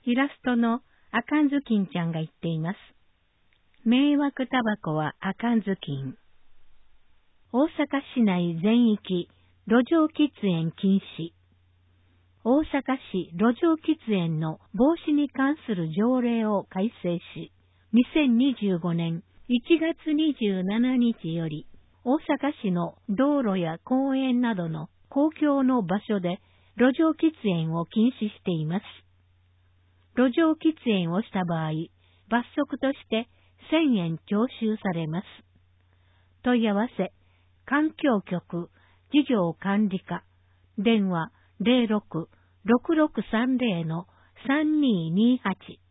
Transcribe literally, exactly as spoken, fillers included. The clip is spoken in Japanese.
イラストのあかんずきんちゃんが言っています。迷惑タバコはあかんずきん。大阪市内全域路上喫煙禁止。大阪市路上喫煙の防止に関する条例を改正し、にせんにじゅうごねんいちがつにじゅうしちにちより、大阪市の道路や公園などの公共の場所で路上喫煙を禁止しています。路上喫煙をした場合、罰則としてせんえん徴収されます。問い合わせ、環境局事業管理課、電話 ゼロろく ろくろくさんゼロ のさんにーにーはち